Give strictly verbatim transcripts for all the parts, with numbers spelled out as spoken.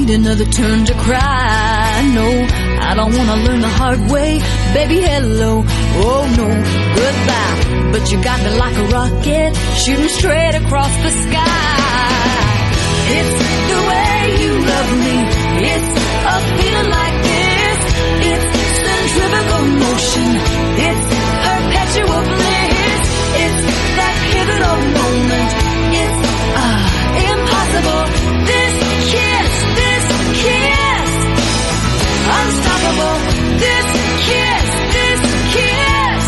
need another turn to cry. No, I don't wanna learn the hard way. Baby, hello, oh no, goodbye. But you got me like a rocket, shooting straight across the sky. It's the way you love me. It's a feeling like this. It's centrifugal motion. It's perpetual bliss. It's that pivotal moment. It's uh, impossible. This kiss, this kiss, unstoppable. This kiss, this kiss.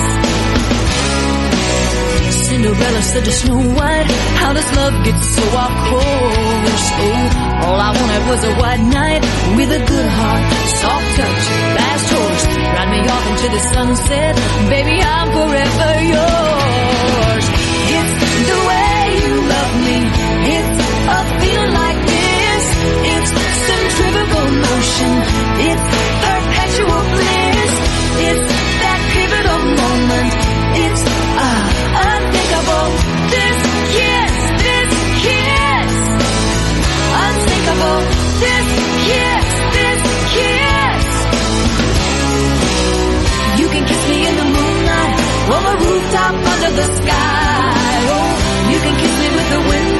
Cinderella said to Snow White, how does love get so off course? Oh, all I wanted was a white knight with a good heart, soft touch, fast horse. Ride me off into the sunset, baby, I'm forever yours. It's the way you love me. It's a feeling like this. It's centrifugal motion. It's perpetual bliss. It's that pivotal moment. It's uh, unthinkable. This kiss, this kiss, unthinkable. This kiss, this kiss. You can kiss me in the moonlight, on the rooftop under the sky. Oh, you can kiss me with the wind